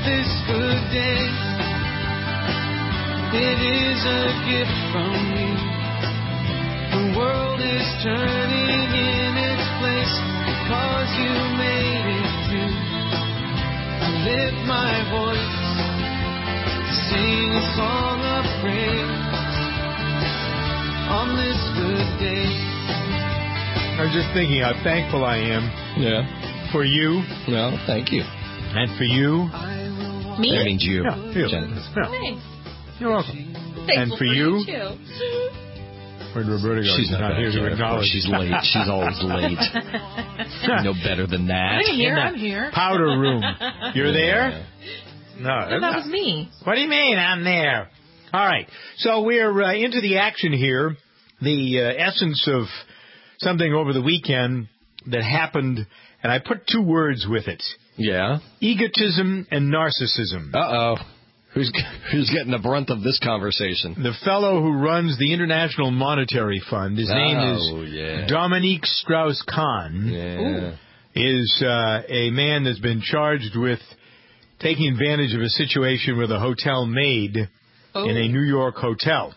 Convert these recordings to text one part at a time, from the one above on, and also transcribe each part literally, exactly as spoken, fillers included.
this good day. It is a gift from you. The world is turning in its place because you made it through. I lift my voice to sing a song of praise on this good day. I was just thinking how thankful I am. Yeah. For you. Well, thank you. And for you. Me? That means you. Yeah, you. Jen. Yeah. Thanks. You're welcome. Thankful and for, for you. you too. Where'd Roberta go? She's not, not here to acknowledge. She's late. She's always late. No better than that. I'm here. I'm here. Powder room. You're there? Yeah. No. But that was me. What do you mean I'm there? All right. So we're uh, into the action here. The uh, essence of something over the weekend that happened, and I put two words with it. Yeah? Egotism and narcissism. Uh-oh. Who's who's getting the brunt of this conversation? The fellow who runs the International Monetary Fund, his oh, name is yeah. Dominique Strauss-Kahn, yeah. is uh, a man that's been charged with taking advantage of a situation with a hotel maid oh. in a New York hotel.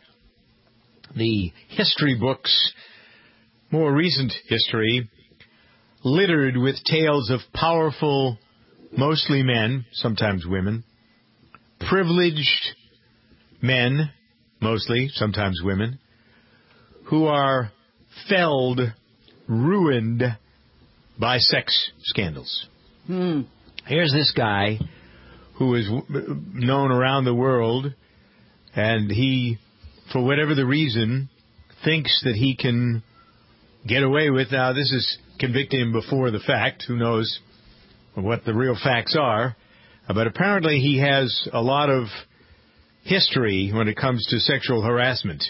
The history books, more recent history, littered with tales of powerful, mostly men, sometimes women, privileged men, mostly, sometimes women, who are felled, ruined by sex scandals. Hmm. Here's this guy who is known around the world, and he, for whatever the reason, thinks that he can get away with. Now, this is convicting him before the fact. Who knows what the real facts are? But apparently he has a lot of history when it comes to sexual harassment.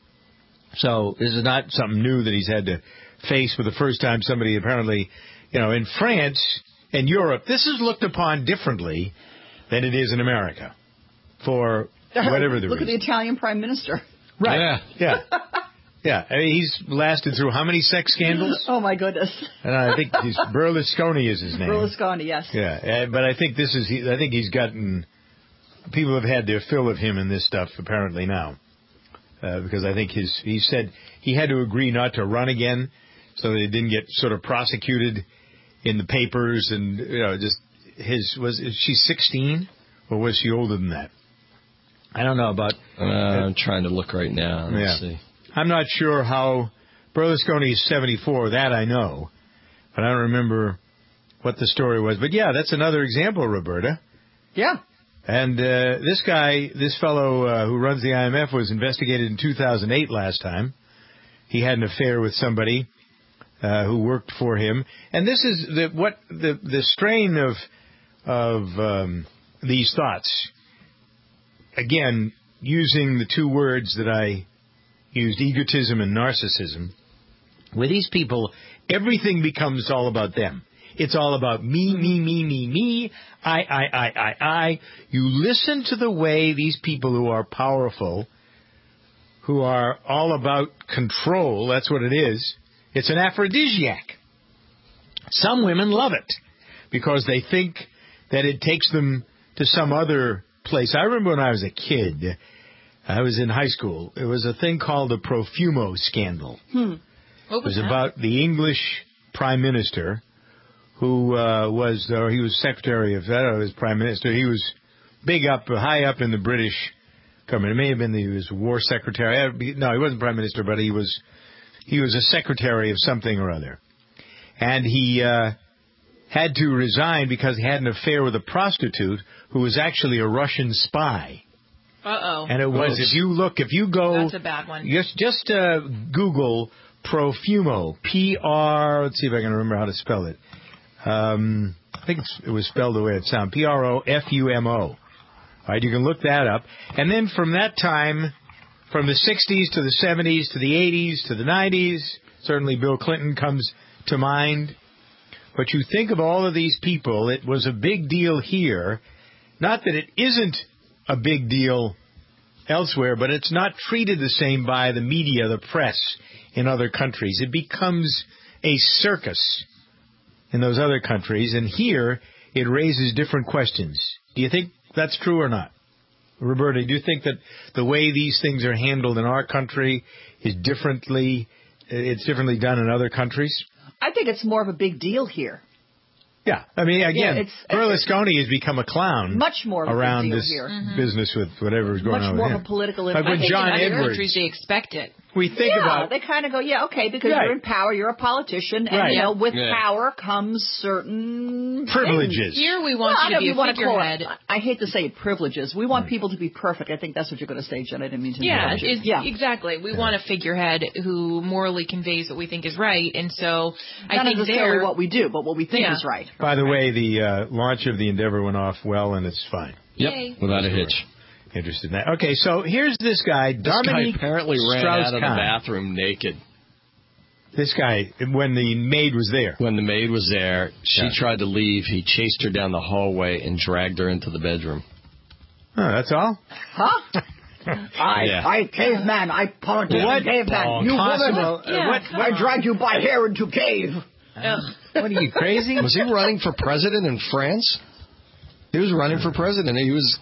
So this is not something new that he's had to face for the first time. Somebody apparently, you know, in France and Europe, this is looked upon differently than it is in America for whatever the Look reason. at the Italian Prime Minister. Right. Yeah. Yeah. Yeah. I mean, he's lasted through how many sex scandals? Oh, my goodness. And I think he's, Berlusconi is his name. Berlusconi, yes. Yeah. But I think this is, I think he's gotten, people have had their fill of him in this stuff apparently now. Uh, because I think his, he said he had to agree not to run again so that he didn't get sort of prosecuted in the papers and, you know, just his, was, is she sixteen or was she older than that? I don't know about. Uh, I'm trying to look right now. Let's yeah. see. I'm not sure how Berlusconi is seventy-four. That I know, but I don't remember what the story was. But yeah, that's another example, Roberta. Yeah. And uh, this guy, this fellow uh, who runs the I M F, was investigated in two thousand eight last time. He had an affair with somebody uh, who worked for him. And this is the what the the strain of of um, these thoughts. Again, using the two words that I used, egotism and narcissism. With these people, everything becomes all about them. It's all about me, me, me, me, me, I, I, I, I, I. You listen to the way these people who are powerful, who are all about control, that's what it is. It's an aphrodisiac. Some women love it because they think that it takes them to some other place. I remember when I was a kid, I was in high school, there was a thing called the Profumo scandal. Hmm. What was it was that? about the English prime minister who uh, was, or he was secretary of, I don't know, his prime minister. He was big up, high up in the British government. It may have been that he was war secretary. No, he wasn't prime minister, but he was, he was a secretary of something or other. And he uh, had to resign because he had an affair with a prostitute who was actually a Russian spy. Uh-oh. And it was, if you look, if you go... That's a bad one. Just, just uh, Google Profumo. P R... Let's see if I can remember how to spell it. Um, I think it's, it was spelled the way it sounds. P R O F U M O. All right, you can look that up. And then from that time, from the sixties to the seventies to the eighties to the nineties, certainly Bill Clinton comes to mind. But you think of all of these people, it was a big deal here. Not that it isn't a big deal elsewhere, but it's not treated the same by the media, the press in other countries. It becomes a circus in those other countries, and here it raises different questions. Do you think that's true or not? Roberta, do you think that the way these things are handled in our country is differently, it's differently done in other countries? I think it's more of a big deal here. Yeah, I mean, again, yeah, it's, Berlusconi has become a clown. Much more of a around big deal this here. Mm-hmm. business with whatever is going much on more with of him. a political Like impact. when I think John in other Edwards, countries they expect it. we think yeah, about they kind of go, yeah, okay, because Right. you're in power, you're a politician, and Right. you know, with Yeah. power comes certain privileges. things. Here we Well, want I you don't to be know a if you want to call figurehead. it, I hate to say it, privileges. We want people to be perfect. I think that's what you're going to say, Jen. I didn't mean to Yeah, interrupt you. is, yeah, exactly. We want a figurehead who morally conveys what we think is right, and so I not think necessarily there, what we do, but what we think Yeah. is right. By the way, the uh, launch of the Endeavour went off well, and it's fine. Yep, Yay. without a hitch. Interested in that. Okay, so here's this guy, This guy Dominique apparently ran out of the Strauss-Kahn. bathroom naked. This guy, when the maid was there. When the maid was there, she Yeah. tried to leave. He chased her down the hallway and dragged her into the bedroom. Oh, that's all? Huh? I, Yeah. I, caveman, I politician, What caveman, you possible? woman, Yeah, what? come I on. dragged you by hair into cave. Ugh. What are you, crazy? Was he running for president in France? He was running for president. He was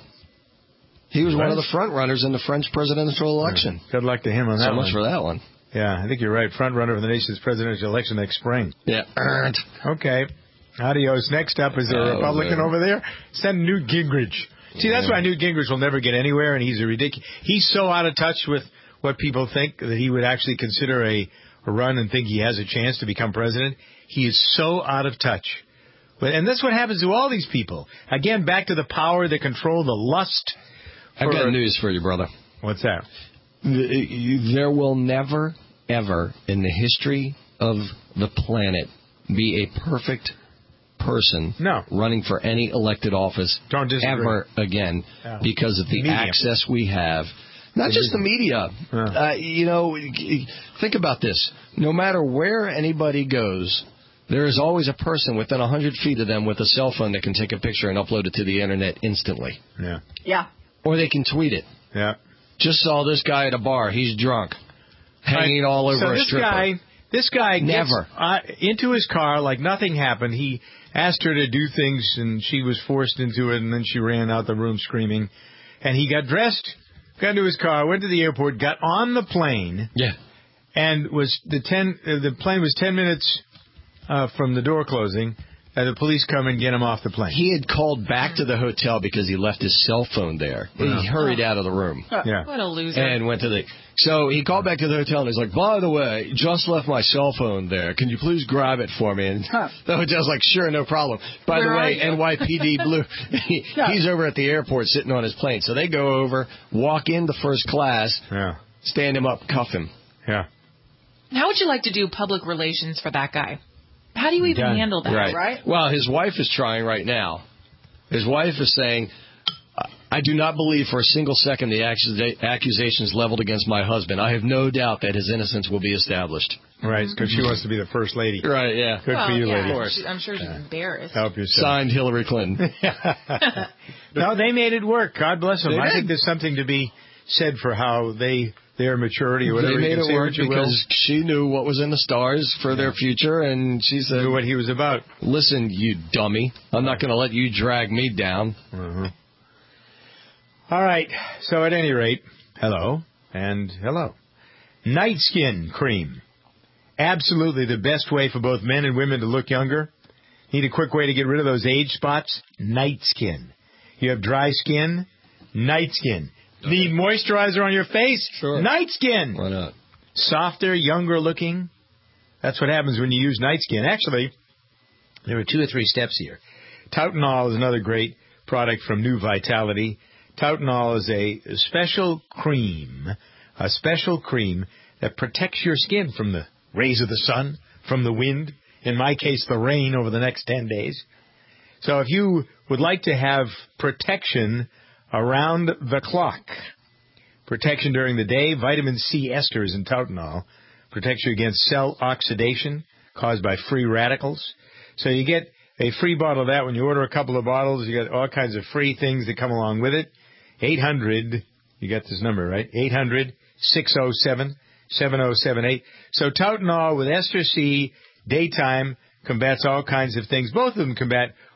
he was one of the front runners in the French presidential election. Good luck to him on that So much one. for that one. Yeah, I think you're right. Front runner for the nation's presidential election next spring. Yeah. Earned. Okay. Adios. Next up is a Oh, Republican man. over there. Send Newt Gingrich. See, that's Yeah. why Newt Gingrich will never get anywhere, and he's a ridiculous. He's so out of touch with what people think that he would actually consider a, a run and think he has a chance to become president. He is so out of touch. But, and that's what happens to all these people. Again, back to the power, the control, the lust. I've for- got news for you, brother. What's that? There will never, ever in the history of the planet be a perfect person No. running for any elected office Don't disagree. ever again Yeah. because of the Media. access we have. Not just the media. Yeah. Uh, you know, think about this. No matter where anybody goes, there is always a person within one hundred feet of them with a cell phone that can take a picture and upload it to the internet instantly. Yeah. Yeah. Or they can tweet it. Yeah. Just saw this guy at a bar. He's drunk. Hanging all over so a this stripper. guy, this guy gets Never. uh, into his car like nothing happened. He asked her to do things, and she was forced into it, and then she ran out the room screaming. And he got dressed, got into his car, went to the airport, got on the plane, Yeah. and was the ten. Uh, the plane was ten minutes uh, from the door closing. And the police come and get him off the plane. He had called back to the hotel because he left his cell phone there. Wow. He hurried out of the room Yeah. What a loser. and went to the. So he called back to the hotel and he's like, "By the way, just left my cell phone there. Can you please grab it for me?" And the hotel's like, "Sure, no problem." By Where the are way, you? N Y P D Blue, he, he's over at the airport sitting on his plane. So they go over, walk into first class, Yeah. stand him up, cuff him. Yeah. How would you like to do public relations for that guy? How do you even Done. handle that? Right. Right. Well, his wife is trying right now. His wife is saying, "I do not believe for a single second the accusa- accusations leveled against my husband. I have no doubt that his innocence will be established." Right, because she wants to be the first lady. Right, yeah. Good Well, for you, yeah, lady. Of course. I'm sure she's embarrassed. Help yourself. Signed, Hillary Clinton. No, they made it work. God bless them. They I did. think there's something to be said for how they, their maturity or whatever They you made can it say work what you will, because she knew what was in the stars for their future, and she said, knew what he was about. "Listen, you dummy, I'm not going to let you drag me down." Uh-huh. All right. So at any rate, hello and hello. Night Skin Cream. Absolutely the best way for both men and women to look younger. Need a quick way to get rid of those age spots? Night Skin. You have dry skin? Night Skin. Need moisturizer on your face? Sure. Night Skin. Why not? Softer, younger looking. That's what happens when you use Night Skin. Actually, there are two or three steps here. Tautanol is another great product from New Vitality. Tautanol is a special cream, a special cream that protects your skin from the rays of the sun, from the wind, in my case, the rain over the next ten days. So if you would like to have protection around the clock, protection during the day, vitamin C esters in Tautanol protects you against cell oxidation caused by free radicals. So you get a free bottle of that when you order a couple of bottles. You get all kinds of free things that come along with it. eight hundred, you got this number, right? eight hundred, six oh seven, seven oh seven eight. So Tautanol with ester C, daytime, combats all kinds of things. Both of them combat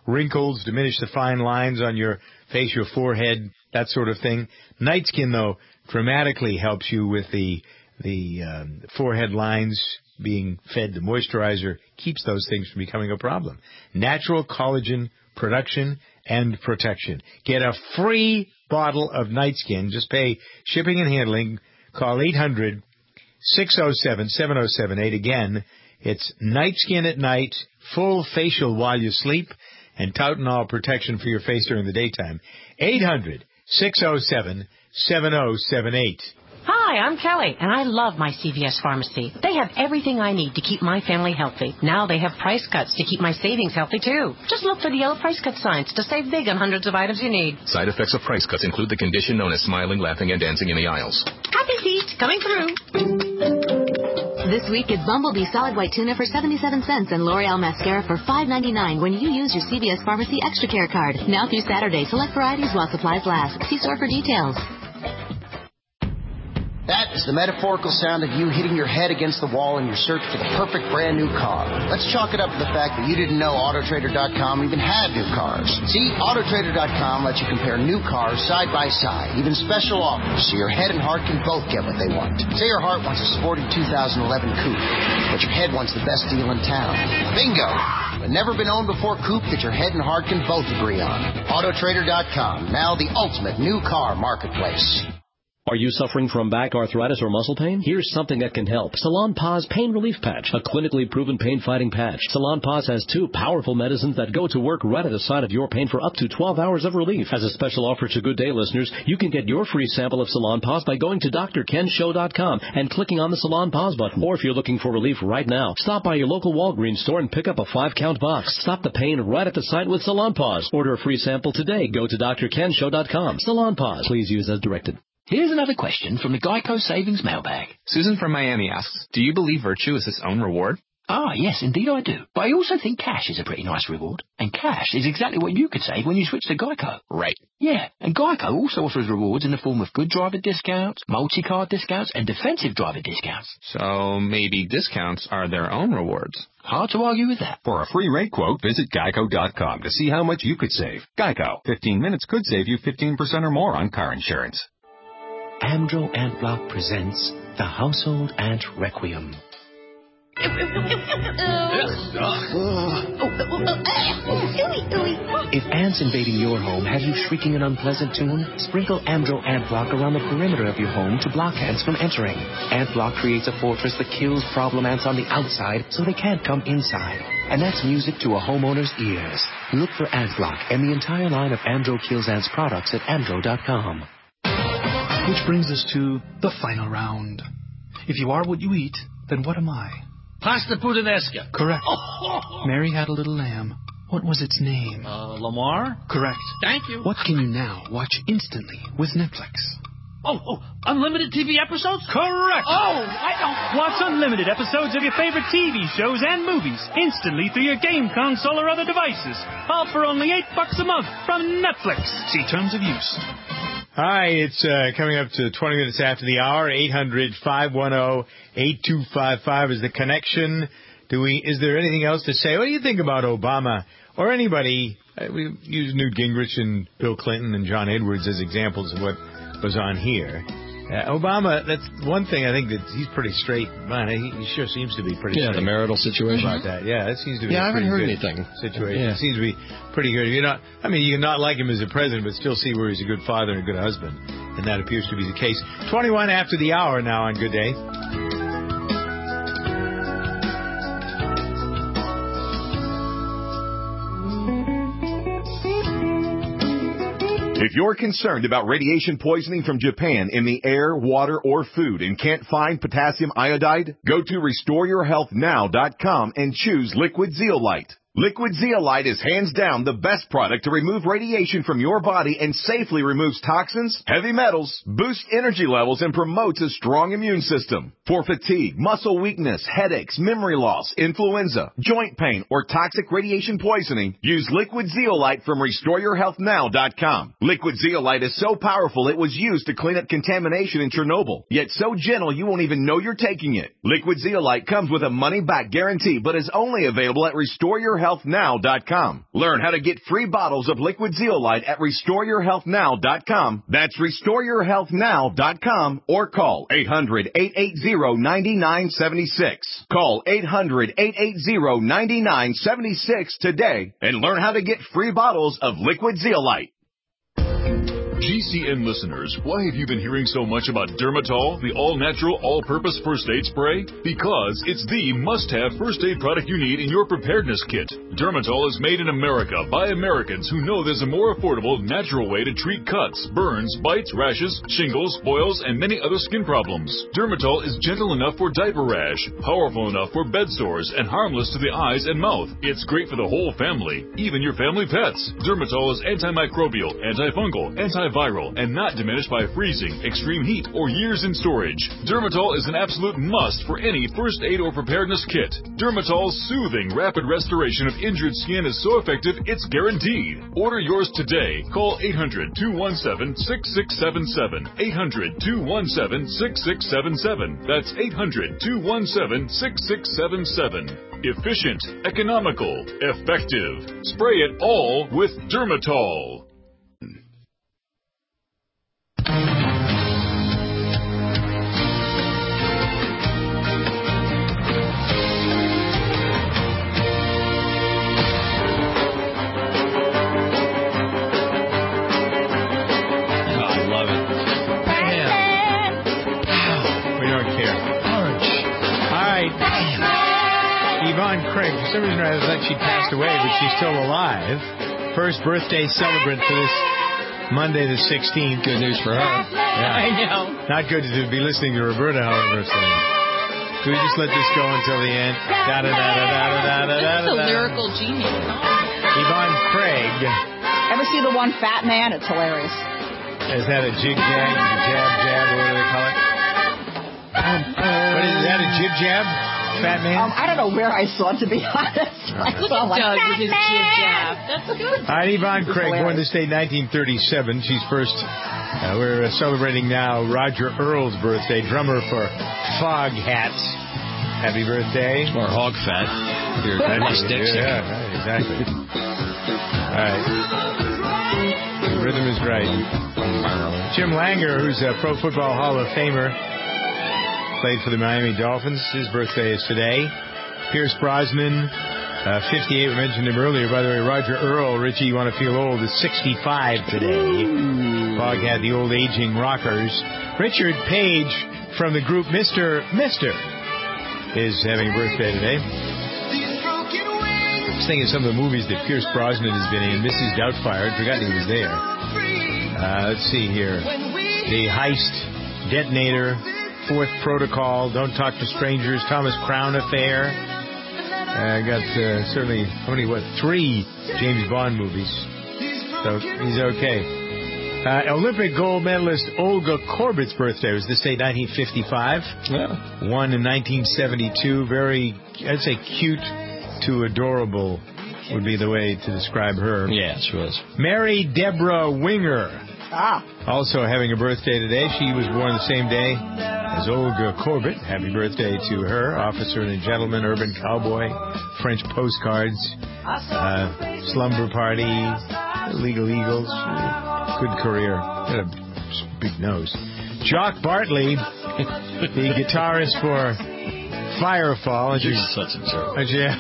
wrinkles, diminish the fine lines on your face, your forehead, that sort of thing. Night Skin, though, dramatically helps you with the the um, forehead lines being fed the moisturizer, keeps those things from becoming a problem. Natural collagen production and protection. Get a free bottle of Night Skin. Just pay shipping and handling. Call eight hundred, six oh seven, seven oh seven eight. Again, it's Night Skin at night, full facial while you sleep, and Tylenol protection for your face during the daytime. eight hundred, six oh seven, seven oh seven eight. Hi, I'm Kelly, and I love my C V S Pharmacy. They have everything I need to keep my family healthy. Now they have price cuts to keep my savings healthy, too. Just look for the yellow price cut signs to save big on hundreds of items you need. Side effects of price cuts include the condition known as smiling, laughing, and dancing in the aisles. Happy feet coming through. This week, get Bumblebee Solid White Tuna for seventy-seven cents and L'Oreal Mascara for five ninety-nine when you use your C V S Pharmacy Extra Care card. Now through Saturday, select varieties while supplies last. See store for details. That is the metaphorical sound of you hitting your head against the wall in your search for the perfect brand new car. Let's chalk it up to the fact that you didn't know Auto Trader dot com even had new cars. See, Auto Trader dot com lets you compare new cars side by side, even special offers, so your head and heart can both get what they want. Say your heart wants a sporty two thousand eleven coupe, but your head wants the best deal in town. Bingo! A never been owned before coupe that your head and heart can both agree on. Auto Trader dot com, now the ultimate new car marketplace. Are you suffering from back arthritis or muscle pain? Here's something that can help. Salonpas Pain Relief Patch, a clinically proven pain-fighting patch. Salonpas has two powerful medicines that go to work right at the site of your pain for up to twelve hours of relief. As a special offer to Good Day listeners, you can get your free sample of Salonpas by going to D R Ken Show dot com and clicking on the Salonpas button. Or if you're looking for relief right now, stop by your local Walgreens store and pick up a five-count box. Stop the pain right at the site with Salonpas. Order a free sample today. Go to D R Ken Show dot com. Salonpas. Please use as directed. Here's another question from the Geico Savings Mailbag. Susan from Miami asks, do you believe virtue is its own reward? Ah, yes, indeed I do. But I also think cash is a pretty nice reward. And cash is exactly what you could save when you switch to Geico. Right. Yeah, and Geico also offers rewards in the form of good driver discounts, multi-card discounts, and defensive driver discounts. So maybe discounts are their own rewards. Hard to argue with that. For a free rate quote, visit Geico dot com to see how much you could save. Geico. fifteen minutes could save you fifteen percent or more on car insurance. Amdro Ant Block presents The Household Ant Requiem. If ants invading your home have you shrieking an unpleasant tune, sprinkle Amdro Ant Block around the perimeter of your home to block ants from entering. Ant Block creates a fortress that kills problem ants on the outside so they can't come inside. And that's music to a homeowner's ears. Look for Ant Block and the entire line of Amdro Kills Ants products at Amdro dot com. Which brings us to the final round. If you are what you eat, then what am I? Pasta puttanesca. Correct. Mary had a little lamb. What was its name? Uh, Lamar? Correct. Thank you. What can you now watch instantly with Netflix? Oh, oh, unlimited T V episodes? Correct. Oh, I don't... Watch unlimited episodes of your favorite T V shows and movies instantly through your game console or other devices. All for only eight bucks a month from Netflix. See terms of use. Hi, it's uh, coming up to twenty minutes after the hour. eight hundred, five one zero, eight two five five is the connection. Do we? Is there anything else to say? What do you think about Obama or anybody? Uh, we use Newt Gingrich and Bill Clinton and John Edwards as examples of what was on here. Uh, Obama, that's one thing I think that he's pretty straight. Man, he, he sure seems to be pretty yeah, straight. the marital situation. About that. Yeah, it seems to be yeah, a I haven't pretty heard good anything. situation. Yeah. It seems to be pretty good. You're not, I mean, you can not like him as a president, but still see where he's a good father and a good husband. And that appears to be the case. twenty-one after the hour now on Good Day. If you're concerned about radiation poisoning from Japan in the air, water, or food and can't find potassium iodide, go to restore your health now dot com and choose Liquid Zeolite. Liquid Zeolite is hands down the best product to remove radiation from your body and safely removes toxins, heavy metals, boosts energy levels, and promotes a strong immune system. For fatigue, muscle weakness, headaches, memory loss, influenza, joint pain, or toxic radiation poisoning, use Liquid Zeolite from restore your health now dot com. Liquid Zeolite is so powerful it was used to clean up contamination in Chernobyl, yet so gentle you won't even know you're taking it. Liquid Zeolite comes with a money-back guarantee but is only available at restore your health health now dot com. Learn how to get free bottles of liquid zeolite at restore your health now dot com. That's restore your health now dot com or call eight hundred, eight eight zero, nine nine seven six. Call eight hundred, eight eight zero, nine nine seven six today and learn how to get free bottles of liquid zeolite. G C N listeners, why have you been hearing so much about Dermatol, the all-natural, all-purpose first aid spray? Because it's the must-have first aid product you need in your preparedness kit. Dermatol is made in America by Americans who know there's a more affordable, natural way to treat cuts, burns, bites, rashes, shingles, boils, and many other skin problems. Dermatol is gentle enough for diaper rash, powerful enough for bed sores, and harmless to the eyes and mouth. It's great for the whole family, even your family pets. Dermatol is antimicrobial, antifungal, antiviral, and not diminished by freezing, extreme heat, or years in storage. Dermatol is an absolute must for any first aid or preparedness kit. Dermatol's soothing, rapid restoration of injured skin is so effective, it's guaranteed. Order yours today. Call eight hundred, two one seven, six six seven seven. eight hundred, two one seven, six six seven seven. That's eight hundred, two one seven, six six seven seven. Efficient, economical, effective. Spray it all with Dermatol. Yvonne Craig, for some reason I thought she passed away, but she's still alive. First birthday celebrant for this Monday the sixteenth. Good news for her. Yeah. I know. Not good to be listening to Roberta, however, saying. Do we just let this go until the end? Da da da da da da da da. This is a lyrical genius. Yvonne Craig. Ever see the one Fat Man? It's hilarious. Is that a jig jag, jab jab, or what do they call it? What is that, a jib jab? Fat Man? Um, I don't know where I saw it, to be honest. I Look saw at like, Doug Fat with his Man! jib jab. That's good. All right, Yvonne Craig, born this day nineteen thirty-seven. She's first. Uh, we're uh, celebrating now Roger Earl's birthday, drummer for Foghat. Happy birthday. Or Hog Fat. Your sticks. Yeah, right, exactly. All right. The rhythm is right. Jim Langer, who's a Pro Football Hall of Famer, played for the Miami Dolphins. His birthday is today. Pierce Brosnan, uh, fifty-eight. We mentioned him earlier. By the way, Roger Earl, Richie, you want to feel old, is sixty-five today. Fog had the old aging rockers. Richard Page from the group Mister Mister is having a birthday today. Just thinking of some of the movies that Pierce Brosnan has been in. Missus Doubtfire. I'd forgotten he was there. Uh, let's see here. The Heist, Detonator, Fourth Protocol, Don't Talk to Strangers, Thomas Crown Affair. I uh, got uh, certainly, how many, what, three James Bond movies. So he's okay. Uh, Olympic gold medalist Olga Korbat's birthday was this day, nineteen fifty-five. Yeah. Won in nineteen seventy-two. Very, I'd say cute to adorable would be the way to describe her. Yeah, she was. Mary Deborah Winger. Ah. Also having a birthday today. She was born the same day as Olga Korbat. Happy birthday to her. Officer and a Gentleman, Urban Cowboy, French Postcards, uh, Slumber Party, Legal Eagles. Good career. Got a big nose. Jock Bartley, the guitarist for Firefall. She's such a jerk. Yeah.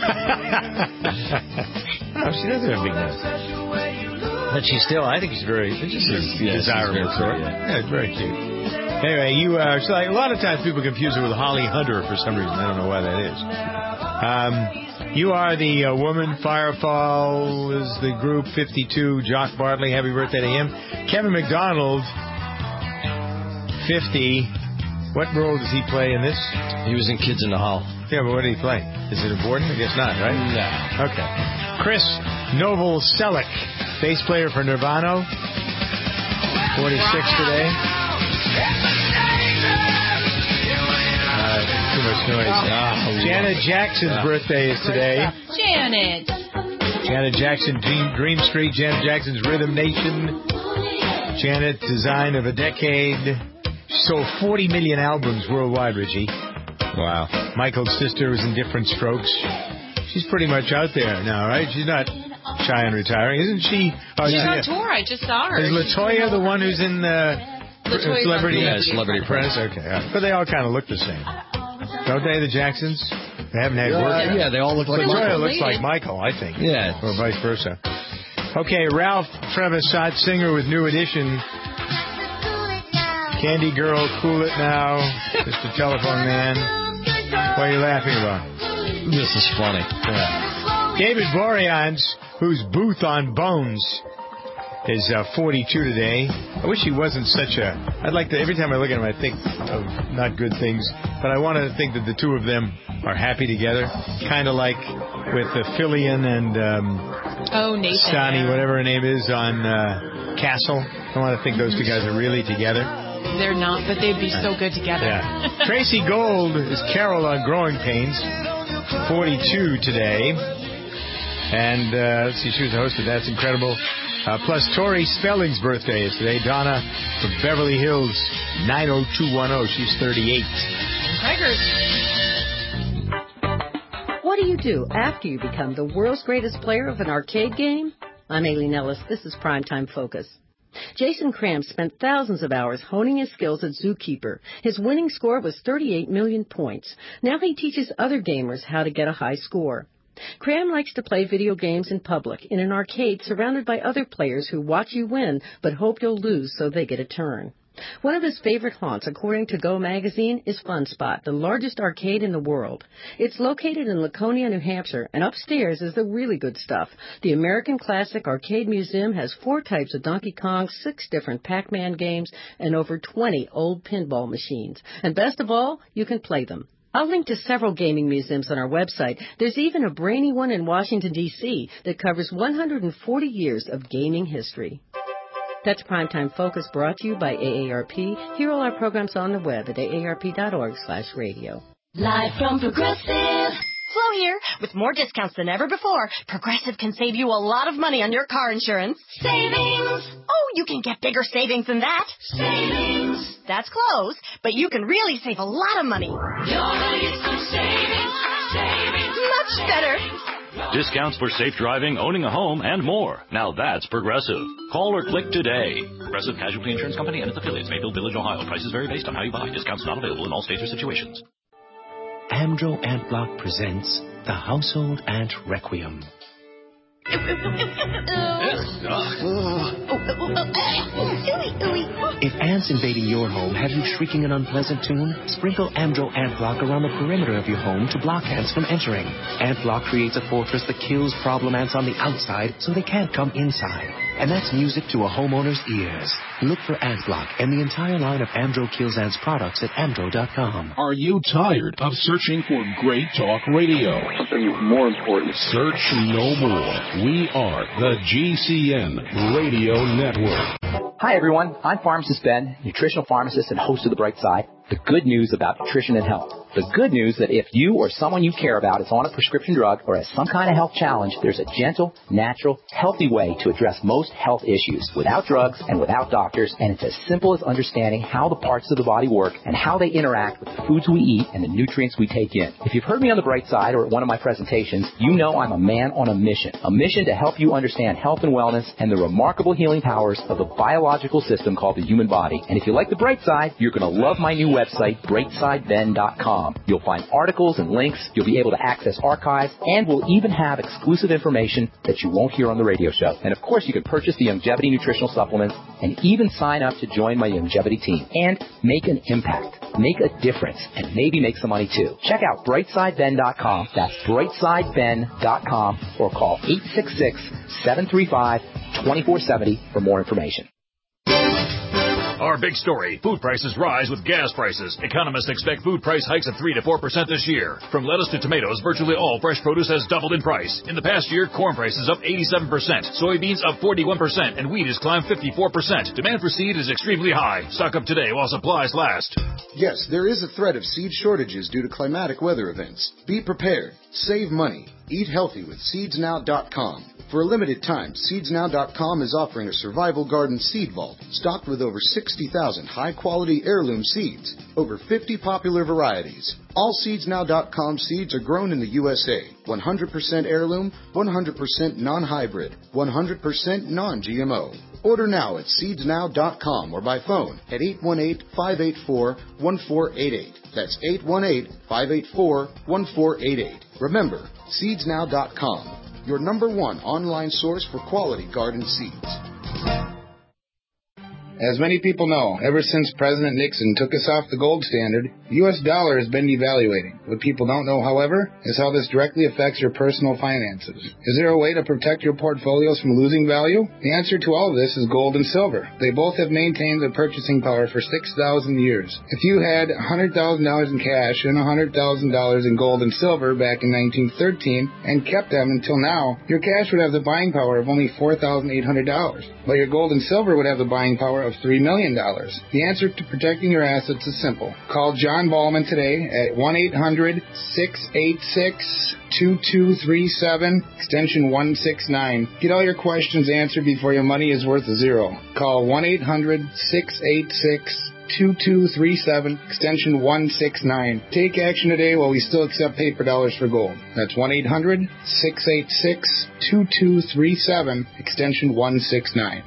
No, she doesn't have a big nose. But she's still, I think she's very she's yeah, desirable. She's very, yeah. yeah, it's very cute. Anyway, you uh, so like, a lot of times people confuse her with Holly Hunter for some reason. I don't know why that is. Um, you are the uh, woman. Firefall is the group. fifty-two. Jock Bartley. Happy birthday to him. Kevin McDonald. fifty. What role does he play in this? He was in Kids in the Hall. Yeah, but what did he play? Is it important? I guess not, right? No. Okay. Chris Novoselic, bass player for Nirvana. forty-six today. Uh, too much noise. Oh, Janet Jackson's yeah. birthday is today. Janet. Janet Jackson, Dream, Dream Street. Janet Jackson's Rhythm Nation. Janet, Design of a Decade. She sold forty million albums worldwide, Richie. Wow. Michael's sister was in Different Strokes. She's pretty much out there now, right? She's not shy on retiring, isn't she? Oh, She's yeah. on tour. I just saw her. Is Latoya the one who's in the Latoya's Celebrity, on Yeah, Celebrity Apprentice. Okay, all right. But they all kind of look the same, don't they? The Jacksons. They haven't had Uh, work. yet. yeah, they all look like Latoya Michael. looks like Michael, I think. Yeah. Or vice versa. Okay, Ralph Trevissot, singer with New Edition. Candy Girl, Cool It Now. Mister Telephone Man. What are you laughing about? This is funny. Yeah. David Boreanaz, whose Booth on Bones is uh, forty-two today. I wish he wasn't such a... I'd like to... Every time I look at him, I think of not good things. But I want to think that the two of them are happy together. Kind of like with uh, Fillion and um, Oh, Nathan. Stani, yeah. whatever her name is, on uh, Castle. I want to think those two guys are really together. They're not, but they'd be so good together. Yeah. Tracy Gold is Carol on Growing Pains, forty-two today. And uh, let's see, she was the host of That's Incredible. Uh, plus, Tori Spelling's birthday is today. Donna from Beverly Hills, nine oh two one oh. She's thirty-eight. Tigers. What do you do after you become the world's greatest player of an arcade game? I'm Aileen Ellis. This is Primetime Focus. Jason Cram spent thousands of hours honing his skills at Zookeeper. His winning score was thirty-eight million points. Now he teaches other gamers how to get a high score. Cram likes to play video games in public, in an arcade surrounded by other players who watch you win but hope you'll lose so they get a turn. One of his favorite haunts, according to Go Magazine, is Fun Spot, the largest arcade in the world. It's located in Laconia, New Hampshire, and upstairs is the really good stuff. The American Classic Arcade Museum has four types of Donkey Kong, six different Pac-Man games, and over twenty old pinball machines. And best of all, you can play them. I'll link to several gaming museums on our website. There's even a brainy one in Washington, D C that covers one hundred forty years of gaming history. That's Primetime Focus, brought to you by A A R P. Hear all our programs on the web at A A R P dot org slash radio. Live from Progressive. Flo here. With more discounts than ever before, Progressive can save you a lot of money on your car insurance. Savings! Oh, you can get bigger savings than that. Savings! That's close, but you can really save a lot of money. You're gonna get some savings. Savings! Much better. Discounts for safe driving, owning a home, and more. Now that's Progressive. Call or click today. Progressive Casualty Insurance Company and its affiliates, Mayfield Village, Ohio. Prices vary based on how you buy. Discounts not available in all states or situations. Amdro Ant Block presents The Household Ant Requiem. If ants invading your home have you shrieking an unpleasant tune, sprinkle Amdro Ant Block around the perimeter of your home to block ants from entering. Ant Block creates a fortress that kills problem ants on the outside so they can't come inside. And that's music to a homeowner's ears. Look for Ant Block and the entire line of Amdro Kills Ants products at amdro dot com. Are you tired of searching for great talk radio? Something more important. Search no more. We are the G C N Radio Network. Hi, everyone. I'm Pharmacist Ben, nutritional pharmacist and host of The Bright Side. The good news about nutrition and health. The good news that if you or someone you care about is on a prescription drug or has some kind of health challenge, there's a gentle, natural, healthy way to address most health issues without drugs and without doctors, and it's as simple as understanding how the parts of the body work and how they interact with the foods we eat and the nutrients we take in. If you've heard me on The Bright Side or at one of my presentations, you know I'm a man on a mission, a mission to help you understand health and wellness and the remarkable healing powers of the biological system called the human body. And if you like The Bright Side, you're going to love my new website, bright side ben dot com. You'll find articles and links, you'll be able to access archives, and we'll even have exclusive information that you won't hear on the radio show. And of course, you can purchase the Youngevity nutritional supplements and even sign up to join my Youngevity team and make an impact, make a difference, and maybe make some money too. Check out bright side ben dot com. That's bright side ben dot com or call eight six six, seven three five, two four seven zero for more information. Our big story, food prices rise with gas prices. Economists expect food price hikes of three to four percent this year. From lettuce to tomatoes, virtually all fresh produce has doubled in price. In the past year, corn prices up eighty-seven percent, soybeans up forty-one percent, and wheat has climbed fifty-four percent. Demand for seed is extremely high. Stock up today while supplies last. Yes, there is a threat of seed shortages due to climatic weather events. Be prepared. Save money. Eat healthy with seeds now dot com. For a limited time, seeds now dot com is offering a survival garden seed vault stocked with over sixty thousand high-quality heirloom seeds, over fifty popular varieties. All seeds now dot com seeds are grown in the U S A, one hundred percent heirloom, one hundred percent non-hybrid, one hundred percent non-G M O. Order now at seeds now dot com or by phone at eight one eight, five eight four, one four eight eight. That's eight one eight, five eight four, one four eight eight. Remember, seeds now dot com, your number one online source for quality garden seeds. As many people know, ever since President Nixon took us off the gold standard, the U S dollar has been devaluating. What people don't know, however, is how this directly affects your personal finances. Is there a way to protect your portfolios from losing value? The answer to all of this is gold and silver. They both have maintained their purchasing power for six thousand years. If you had one hundred thousand dollars in cash and one hundred thousand dollars in gold and silver back in nineteen thirteen and kept them until now, your cash would have the buying power of only four thousand eight hundred dollars, but your gold and silver would have the buying power of three million dollars. The answer to protecting your assets is simple. Call John Ballman today at one eight hundred, six eight six, two two three seven, extension one six nine. Get all your questions answered before your money is worth a zero. Call one eight hundred, six eight six, two two three seven, extension one six nine. Take action today while we still accept paper dollars for gold. That's one eight hundred, six eight six, two two three seven, extension one six nine.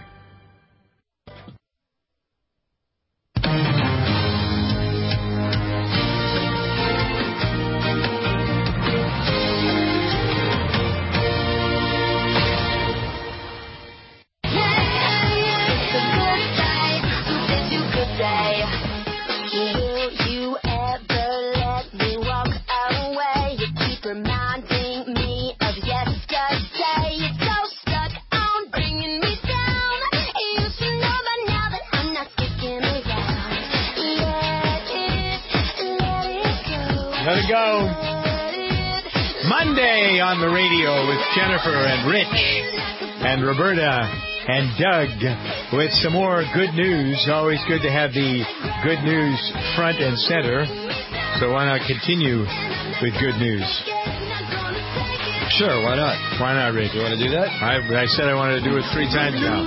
Let it go. Monday on the radio with Jennifer and Rich and Roberta and Doug with some more good news. Always good to have the good news front and center. So why not continue with good news? Sure, why not? Why not, Rick? You want to do that? I, I said I wanted to do it three times now.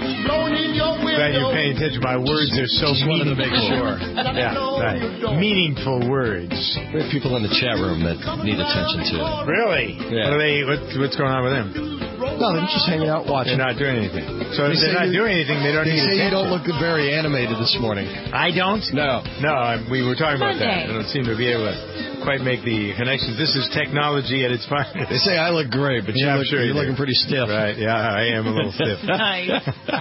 Glad you're paying attention. My words are so Just wanted to make meaningful. sure. Yeah, right. Meaningful words. We have people in the chat room that need attention to it. Really? Yeah. What are they? What, what's going on with them? No, they're just hanging out watching. They're not doing anything. So if They they're say not you- doing anything, they don't They need say you attention. don't look very animated this morning. I don't? No. No, I, we were talking about Monday. that. I don't seem to be able to quite make the connections. This is technology at its finest. They say I look great, but Yeah, you I'm look, sure you're you do. looking pretty stiff. Right, yeah, I am a little stiff. Nice.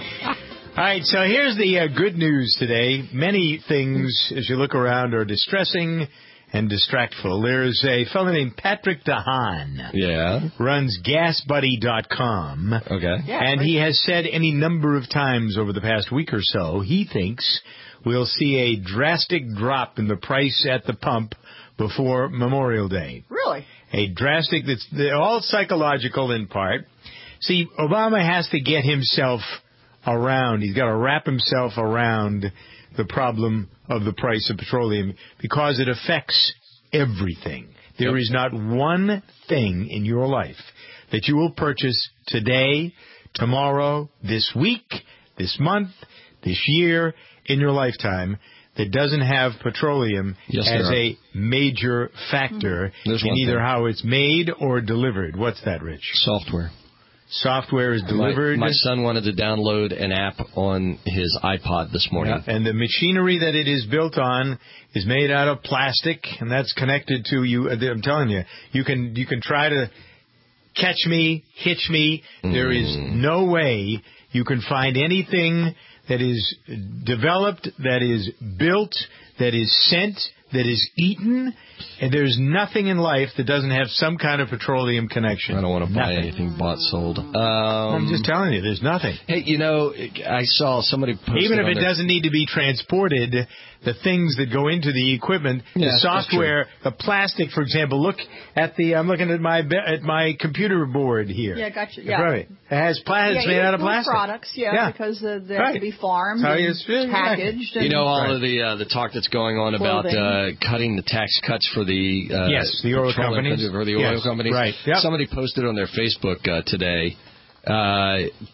All right, so here's the uh, good news today. Many things, as you look around, are distressing and distractful. There's a fellow named Patrick DeHaan. Yeah. Runs gas buddy dot com. Okay. And he has said any number of times over the past week or so, he thinks we'll see a drastic drop in the price at the pump before Memorial Day. Really? A drastic, that's they're all psychological in part. See, Obama has to get himself around. He's got to wrap himself around the problem of the price of petroleum because it affects everything. There is not one thing in your life that you will purchase today, tomorrow, this week, this month, this year, in your lifetime that doesn't have petroleum Yes, as there are. a major factor There's in one either thing. how it's made or delivered. What's that, Rich? Software. Software is delivered. My, my son wanted to download an app on his iPod this morning. Yeah, and the machinery that it is built on is made out of plastic, and that's connected to you. I'm telling you, you can you can try to catch me, hitch me. Mm. There is no way you can find anything that is developed, that is built, that is sent, that is eaten, and there's nothing in life that doesn't have some kind of petroleum connection. I don't want to buy Nothing. anything bought sold. Um, I'm just telling you, there's nothing. Hey, you know, I saw somebody post Even if on it their- doesn't need to be transported, the things that go into the equipment, Yeah, the that's software, the plastic, for example. Look at the. I'm looking at my be- at my computer board here. Yeah, gotcha. Yeah. Right. It has plastic. Yeah, it's made you out of food plastic. products, yeah, Yeah. because uh, they Right. have to be farmed How and you- yeah, packaged. And You know all Right. of the uh, the talk that's going on about uh, Clothing. cutting the tax cuts for the uh, Yes, the oil petroleum companies. for the oil Yes, companies. right. Yep. Somebody posted on their Facebook uh, today. Uh,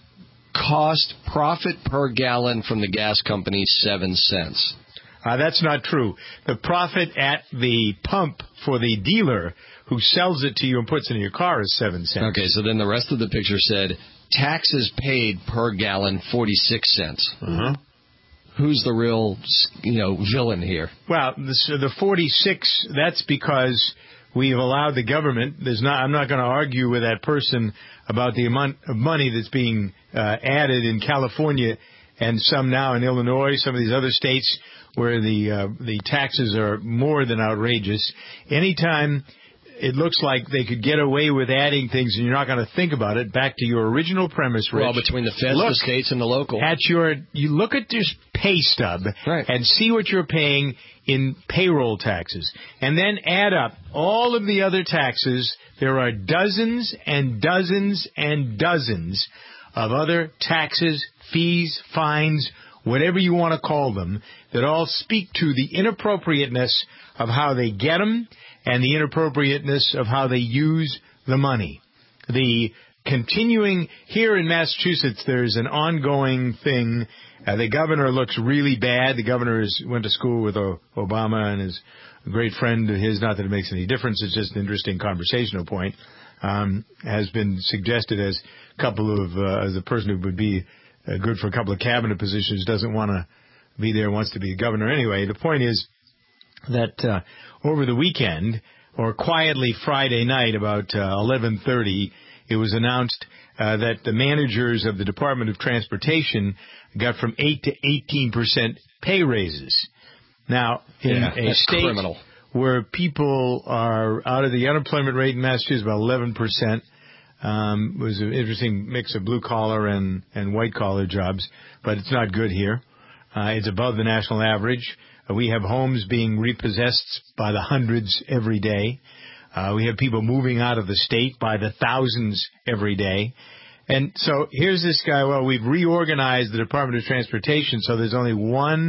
cost profit per gallon from the gas company seven cents. Uh, that's not true. The profit at the pump for the dealer who sells it to you and puts it in your car is seven cents. Okay, so then the rest of the picture said taxes paid per gallon forty-six cents. Uh-huh. Who's the real, you know, villain here? Well, this, the forty-six, that's because we've allowed the government. There's not. I'm not going to argue with that person about the amount of money that's being uh, added in California and some now in Illinois, some of these other states where the uh, the taxes are more than outrageous. Anytime it looks like they could get away with adding things and you're not going to think about it, back to your original premise, Rich. Well, between the feds, look the states, and the local. At your, you look at this pay stub right. and see what you're paying in payroll taxes. And then add up all of the other taxes. There are dozens and dozens and dozens of other taxes, fees, fines, whatever you want to call them, that all speak to the inappropriateness of how they get them and the inappropriateness of how they use the money. The continuing, here in Massachusetts, there's an ongoing thing. Uh, the governor looks really bad. The governor is, went to school with o- Obama and is a great friend of his. Not that it makes any difference. It's just an interesting conversational point. Um, has been suggested as a couple of, uh, as a person who would be uh, good for a couple of cabinet positions, doesn't want to be there, wants to be a governor anyway. The point is that uh, over the weekend, or quietly Friday night about uh, eleven thirty, it was announced uh, that the managers of the Department of Transportation got from eight to eighteen percent pay raises. Now, in yeah, a state criminal. where people are out of the unemployment rate in Massachusetts about eleven percent, um, it was an interesting mix of blue-collar and, and white-collar jobs, but it's not good here. Uh, it's above the national average. Uh, we have homes being repossessed by the hundreds every day. Uh, we have people moving out of the state by the thousands every day. And so here's this guy, well, we've reorganized the Department of Transportation so there's only one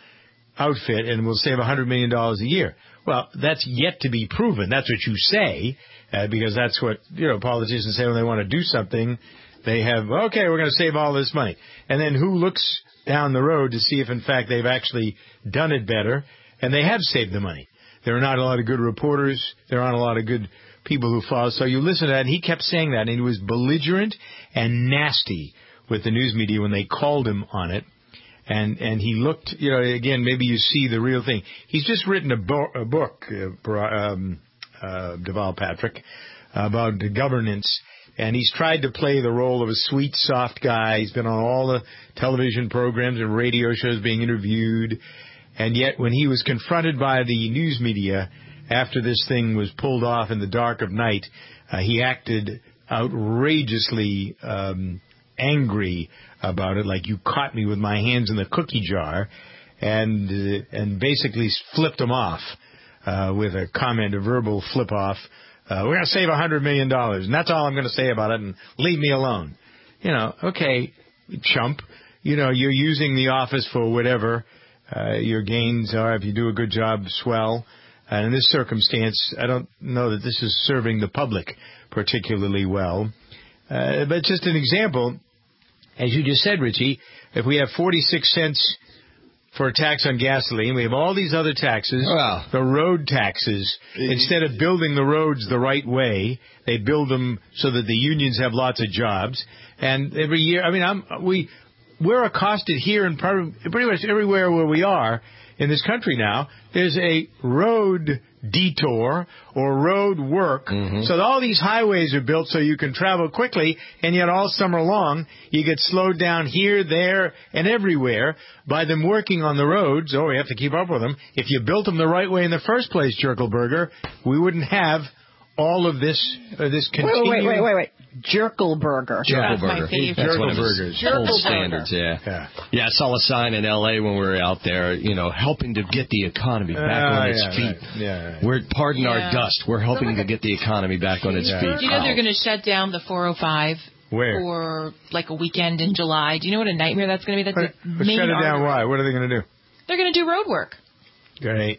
outfit and we'll save one hundred million dollars a year. Well, that's yet to be proven. That's what you say, uh, because that's what, you know, politicians say when they want to do something. They have, okay, we're going to save all this money. And then who looks down the road to see if, in fact, they've actually done it better, and they have saved the money. There are not a lot of good reporters. There aren't a lot of good people who follow. So you listen to that, and he kept saying that, and he was belligerent and nasty with the news media when they called him on it. And and he looked, you know, again, maybe you see the real thing. He's just written a, bo- a book, uh, um, uh, Deval Patrick, about the governance. And he's tried to play the role of a sweet, soft guy. He's been on all the television programs and radio shows being interviewed. And yet when he was confronted by the news media after this thing was pulled off in the dark of night, uh, he acted outrageously um, angry about it, like you caught me with my hands in the cookie jar, and uh, and basically flipped him off uh, with a comment, a verbal flip-off. Uh, we're going to save one hundred million dollars, and that's all I'm going to say about it, and leave me alone. You know, okay, chump. You know, you're using the office for whatever uh, your gains are. If you do a good job, swell. And in this circumstance, I don't know that this is serving the public particularly well. Uh, but just an example, as you just said, Richie, if we have forty-six cents for a tax on gasoline, we have all these other taxes, wow. the road taxes. Instead of building the roads the right way, they build them so that the unions have lots of jobs. And every year, I mean, I'm, we, we're accosted here and pretty much everywhere where we are in this country now, there's a road detour or road work. Mm-hmm. So all these highways are built so you can travel quickly, and yet all summer long you get slowed down here, there, and everywhere by them working on the roads. Oh, we have to keep up with them. If you built them the right way in the first place, Jerkelberger, we wouldn't have all of this uh, this continuing... Wait, wait, wait, wait, wait. Jerkelberger. Jerkelberger. That's one of his old standards, yeah. yeah. Yeah, I saw a sign in L A when we were out there, you know, helping to get the economy back uh, on its yeah, feet. Right. Yeah, right. We're, pardon yeah. our dust, we're helping to get the economy back on its yeah. feet. Do you know oh. they're going to shut down the four oh five? Where? For like a weekend in July. Do you know what a nightmare that's going to be? That's but, the but main shut it down, artery. why? What are they going to do? They're going to do road work. Great.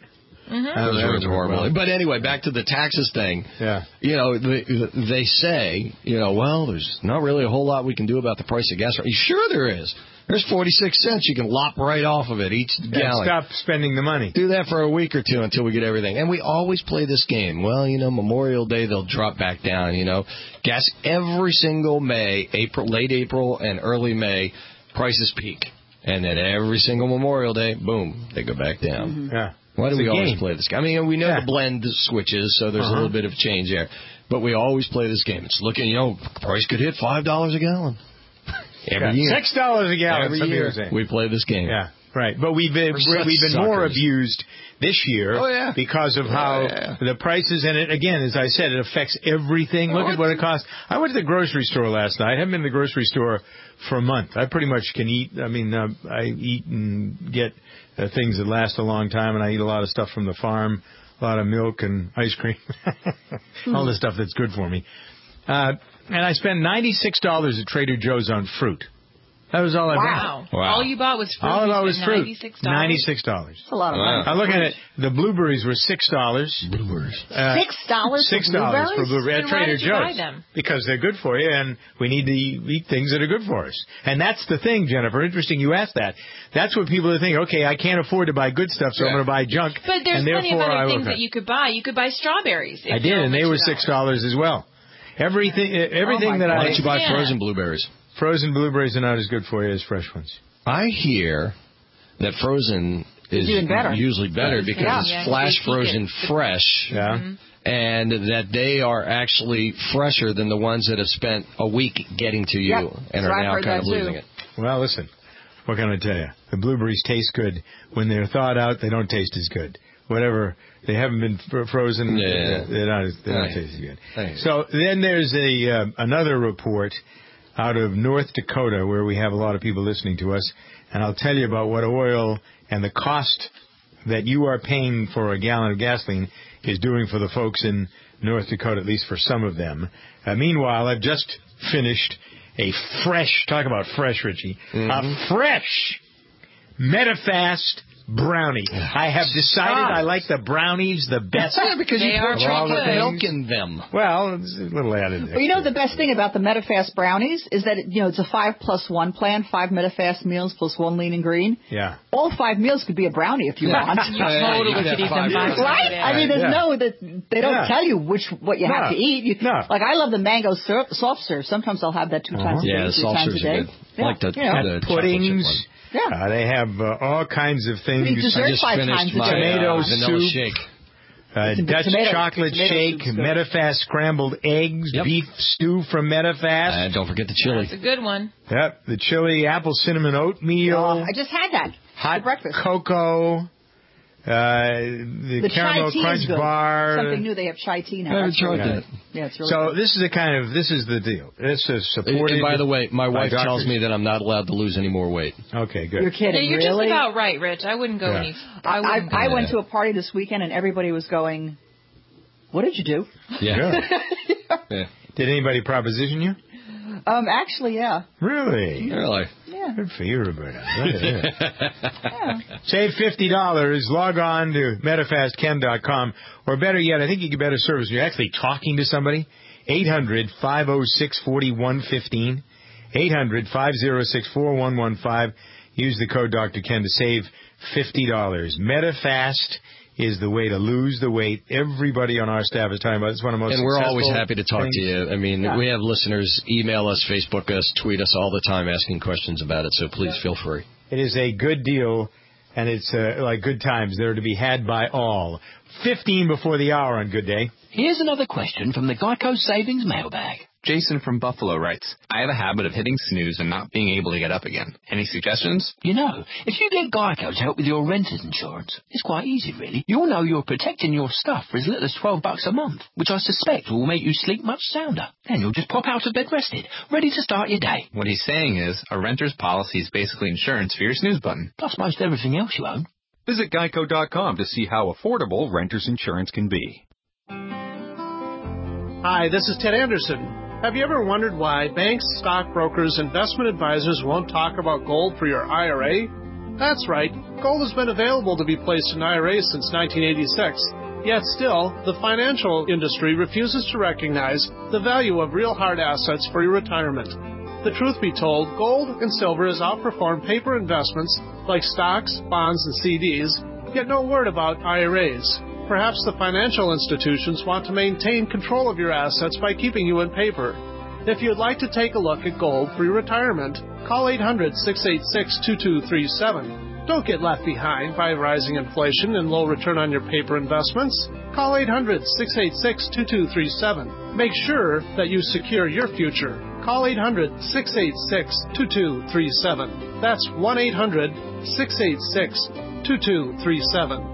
Mm-hmm. Those roads are horrible. Well. But anyway, back to the taxes thing. Yeah. You know, they, they say, you know, well, there's not really a whole lot we can do about the price of gas. Sure there is. There's forty-six cents. You can lop right off of it each Yeah, gallon. stop spending the money. Do that for a week or two until we get everything. And we always play this game. Well, you know, Memorial Day, they'll drop back down, you know. Gas every single May, April, late April and early May, prices peak. And then every single Memorial Day, boom, they go back down. Mm-hmm. Yeah. Why do It's we a always game. play this game? I mean, we know Yeah. the blend switches, so there's Uh-huh. a little bit of change there. But we always play this game. It's looking, you know, price could hit five dollars a gallon. Every Yeah. year. Six dollars a gallon. Every some year people say. we play this game. Yeah, right. But we've been We're we've such been more suckers. abused this year Oh, yeah. because of Oh, how yeah. the prices, and it again, as I said, it affects everything. Look Oh, at what it costs. I went to the grocery store last night. I haven't been to the grocery store for a month. I pretty much can eat. I mean, uh, I eat and get uh, things that last a long time, and I eat a lot of stuff from the farm, a lot of milk and ice cream, all the stuff that's good for me. Uh, and I spent ninety-six dollars at Trader Joe's on fruit. That was all I Wow. bought. All you bought was fruit. All I You bought was spent fruit. ninety-six dollars. Ninety-six dollars. That's a lot of money. I'm looking at the blueberries were six dollars. Blueberries. Uh, Six dollars Six for dollars for blueberries? blueberries at Then why Trader did you buy Joe's them? because they're good for you, and we need to eat things that are good for us. And that's the thing, Jennifer. Interesting, you asked that. That's what people are thinking. Okay, I can't afford to buy good stuff, so I'm going to buy junk. But there's and plenty of therefore other I things will- that you could buy. You could buy strawberries. if I did, they're and they only were two six dollars as well. Everything, everything my that Why I don't you buy Yeah. frozen blueberries? frozen blueberries are not as good for you as fresh ones. I hear that frozen is even better. usually better because Yeah. it's Yeah, flash they keep frozen it- fresh. Yeah. And that they are actually fresher than the ones that have spent a week getting to you Yep. and So are I've now heard kind of that, losing too. it. Well, listen, what can I tell you? The blueberries taste good. When they're thawed out, they don't taste as good. Whatever, they haven't been fr- frozen, Yeah. they're not, as- they don't Right. taste as good. Right. So then there's a uh, another report out of North Dakota where we have a lot of people listening to us, and I'll tell you about what oil and the cost that you are paying for a gallon of gasoline is doing for the folks in North Dakota, at least for some of them. Uh, meanwhile, I've just finished a fresh, talk about fresh, Richie, Mm-hmm. a fresh Metafast brownie. I have decided I like the brownies the best. Yeah, because They you are put pretty chocolate good. milk in them. Well, it's a little added. Well, you know the best thing about the Metafast brownies is that it, you know it's a five plus one plan, five Metafast meals plus one lean and green. Yeah. All five meals could be a brownie if you Yeah. want. You totally could eat them five times Right? a day. I mean, there's Yeah. no that they don't Yeah. tell you which what you No. have to eat. You, No. Like I love the mango syrup, soft serve. Sometimes I'll have that two times a Yeah, day, the three soft times a serves are day. good. I like the, you know. the And chocolate chip puddings. one. Yeah. Uh, they have uh, all kinds of things. You can dessert I just five finished times a my day. Tomato uh, vanilla soup. shake. Uh, Some Dutch tomato- chocolate tomato shake, soup's good. Metafast scrambled eggs, Yep. beef stew from Metafast. And don't forget the chili. That's a good one. Yep, the chili apple cinnamon oatmeal, Oh, I just had that hot for breakfast. cocoa, uh, the, The caramel chai tea crunch is good. bar. Something new. They have chai tea now. I haven't That's really tried good. that. Yeah, it's really So good. this is a kind of this is the deal. This is supported. And by the way, my by wife tells doctors. me that I'm not allowed to lose any more weight. Okay, good. You're kidding, Yeah, you're really? just about right, Rich. I wouldn't go Yeah. any. I, I, wouldn't I, I go went any- to a party this weekend and everybody was going, "What did you do?" Yeah. yeah. Did anybody proposition you? Um, actually, yeah. Really? Really? Yeah. Good for you, Roberta. Look at that. Save fifty dollars. Log on to metafast ken dot com. Or better yet, I think you get better service. You're actually talking to somebody. eight hundred, five oh six, four one one five. eight hundred, five oh six, four one one five. Use the code Doctor Ken to save fifty dollars. Metafast is the way to lose the weight. Everybody on our staff is talking about it. It's one of the most And we're always successful happy to talk things. to you. I mean, Yeah. we have listeners email us, Facebook us, tweet us all the time asking questions about it, so please feel free. It is a good deal, and it's uh, like good times. They're to be had by all. fifteen before the hour on Good Day. Here's another question from the Geico Savings Mailbag. Jason from Buffalo writes, I have a habit of hitting snooze and not being able to get up again. Any suggestions? You know, if you get Geico to help with your renter's insurance, it's quite easy, really. You'll know you're protecting your stuff for as little as twelve bucks a month, which I suspect will make you sleep much sounder. Then you'll just pop out of bed rested, ready to start your day. What he's saying is, a renter's policy is basically insurance for your snooze button. Plus most everything else you own. Visit geico dot com to see how affordable renter's insurance can be. Hi, this is Ted Anderson. Have you ever wondered why banks, stockbrokers, investment advisors won't talk about gold for your I R A? That's right. Gold has been available to be placed in I R As since nineteen eighty-six. Yet still, the financial industry refuses to recognize the value of real hard assets for your retirement. The truth be told, gold and silver has outperformed paper investments like stocks, bonds, and C Ds, yet no word about I R As. Perhaps the financial institutions want to maintain control of your assets by keeping you in paper. If you'd like to take a look at gold for your retirement, call eight hundred, six eight six, two two three seven. Don't get left behind by rising inflation and low return on your paper investments. Call eight hundred, six eight six, two two three seven. Make sure that you secure your future. Call eight hundred, six eight six, two two three seven. That's one eight hundred, six eight six, two two three seven.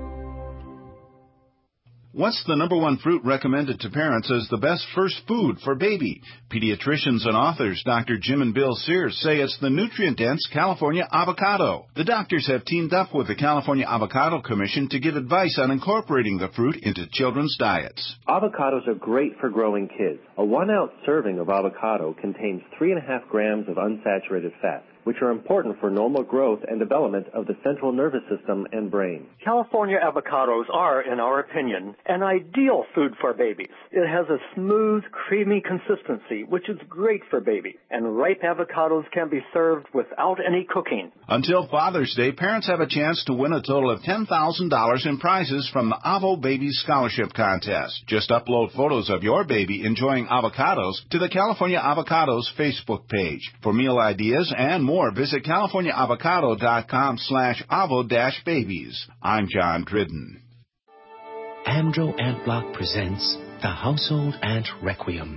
What's the number one fruit recommended to parents as the best first food for baby? Pediatricians and authors Doctor Jim and Bill Sears say it's the nutrient-dense California avocado. The doctors have teamed up with the California Avocado Commission to give advice on incorporating the fruit into children's diets. Avocados are great for growing kids. A one-ounce serving of avocado contains three and a half grams of unsaturated fat, which are important for normal growth and development of the central nervous system and brain. California avocados are, in our opinion, an ideal food for babies. It has a smooth, creamy consistency, which is great for babies. And ripe avocados can be served without any cooking. Until Father's Day, parents have a chance to win a total of ten thousand dollars in prizes from the Avo Babies Scholarship Contest. Just upload photos of your baby enjoying avocados to the California Avocados Facebook page. For meal ideas and more, visit californiaavocado.com slash avo-babies. I'm John Dridden. Amdro Ant Block presents The Household Ant Requiem.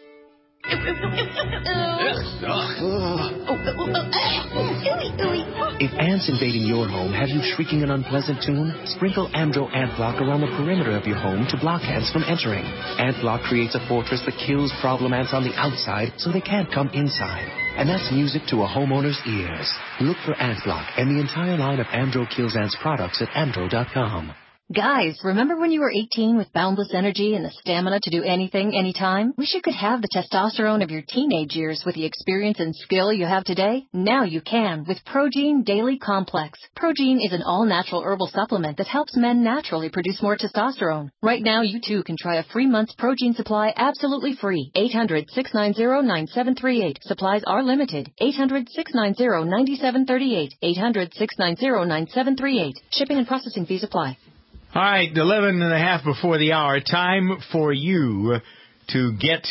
If ants invading your home have you shrieking an unpleasant tune, sprinkle Amdro Ant Block around the perimeter of your home to block ants from entering. Ant Block creates a fortress that kills problem ants on the outside so they can't come inside. And that's music to a homeowner's ears. Look for Ant Block and the entire line of Amdro Kills Ants products at amdro dot com. Guys, remember when you were eighteen with boundless energy and the stamina to do anything, anytime? Wish you could have the testosterone of your teenage years with the experience and skill you have today? Now you can with Progene Daily Complex. Progene is an all-natural herbal supplement that helps men naturally produce more testosterone. Right now, you too can try a free month's Progene supply absolutely free. eight hundred, six nine zero, nine seven three eight. Supplies are limited. eight hundred, six nine zero, nine seven three eight. eight hundred, six nine zero, nine seven three eight. Shipping and processing fees apply. All right, eleven and a half before the hour. Time for you to get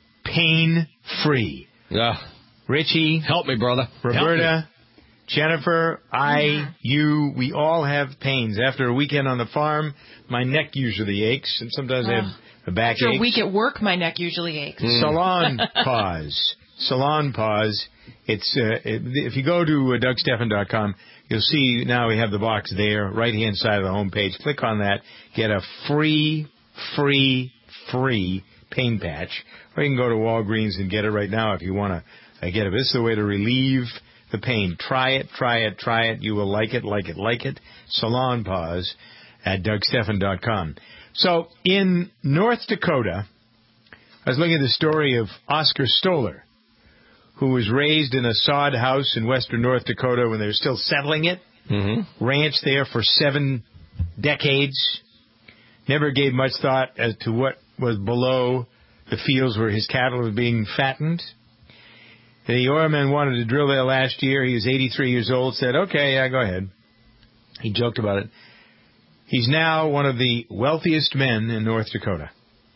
pain-free. Yeah. Richie. Help me, brother. Roberta. Jennifer. I. Yeah. You. We all have pains. After a weekend on the farm, my neck usually aches, and sometimes uh, I have a backache. After a week at work, my neck usually aches. Mm. Salon Pause. Salon Pause. It's uh, it, if you go to uh, Doug Stephan dot com, you'll see now we have the box there, right-hand side of the home page. Click on that. Get a free, free, free pain patch. Or you can go to Walgreens and get it right now if you want to uh, get it. This is the way to relieve the pain. Try it, try it, try it. You will like it, like it, like it. Salon Pause at Doug Stephan dot com. So in North Dakota, I was looking at the story of Oscar Stoller, who was raised in a sod house in western North Dakota when they were still settling it. Mm-hmm. Ranched there for seven decades. Never gave much thought as to what was below the fields where his cattle were being fattened. The oilmen wanted to drill there last year. He was eighty-three years old, said, okay, yeah, go ahead. He joked about it. He's now one of the wealthiest men in North Dakota.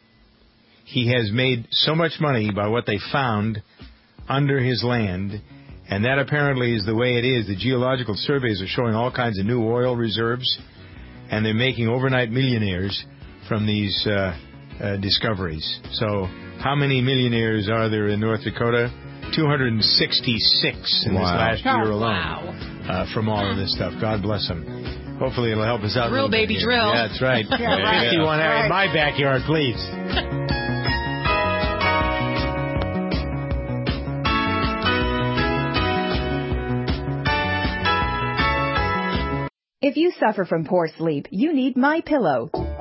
He has made so much money by what they found under his land, and that apparently is the way it is. The geological surveys are showing all kinds of new oil reserves, and they're making overnight millionaires from these uh, uh, discoveries. So how many millionaires are there in North Dakota? two hundred sixty-six in wow. this last year alone. Wow. Uh, from all of this stuff. God bless them. Hopefully it'll help us out. Drill, baby, bit drill. Yeah, that's right. Yeah, right. fifty-one yeah. right. In my backyard, please. If you suffer from poor sleep, you need MyPillow.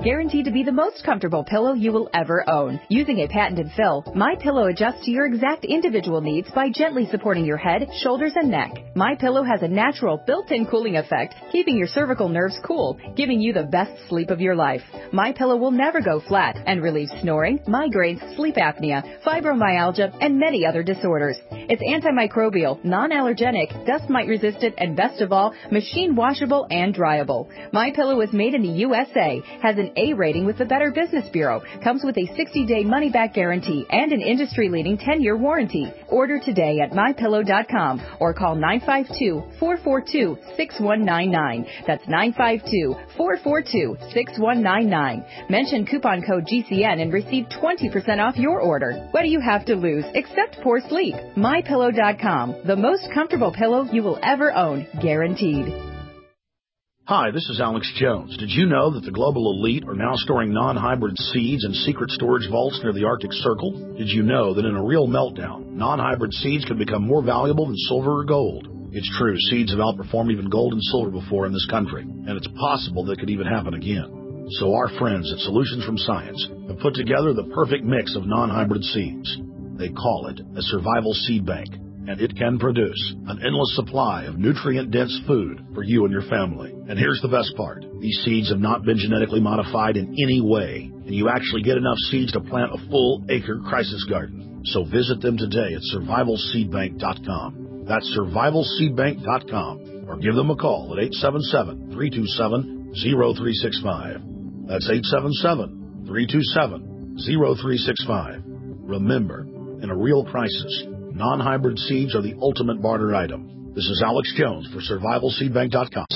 guaranteed to be the most comfortable pillow you will ever own. Using a patented fill, MyPillow adjusts to your exact individual needs by gently supporting your head, shoulders, and neck. MyPillow has a natural built-in cooling effect, keeping your cervical nerves cool, giving you the best sleep of your life. MyPillow will never go flat and relieves snoring, migraines, sleep apnea, fibromyalgia, and many other disorders. It's antimicrobial, non-allergenic, dust mite resistant, and best of all, machine washable and dryable. MyPillow is made in the U S A, has an A rating with the Better Business Bureau, comes with a sixty-day money-back guarantee and an industry-leading ten-year warranty. Order today at my pillow dot com or call nine five two, four four two, six one nine nine. That's nine five two, four four two, six one nine nine. Mention coupon code G C N and receive twenty percent off your order. What do you have to lose except poor sleep? my pillow dot com, the most comfortable pillow you will ever own, guaranteed. Hi, this is Alex Jones. Did you know that the global elite are now storing non-hybrid seeds in secret storage vaults near the Arctic Circle? Did you know that in a real meltdown, non-hybrid seeds can become more valuable than silver or gold? It's true, seeds have outperformed even gold and silver before in this country, and it's possible that could even happen again. So our friends at Solutions from Science have put together the perfect mix of non-hybrid seeds. They call it a survival seed bank, and it can produce an endless supply of nutrient-dense food for you and your family. And here's the best part. These seeds have not been genetically modified in any way, and you actually get enough seeds to plant a full acre crisis garden. So visit them today at survival seed bank dot com. That's survival seed bank dot com, or give them a call at eight seven seven, three two seven, zero three six five. That's eight seven seven, three two seven, zero three six five. Remember, in a real crisis, non-hybrid seeds are the ultimate barter item. This is Alex Jones for survival seed bank dot com.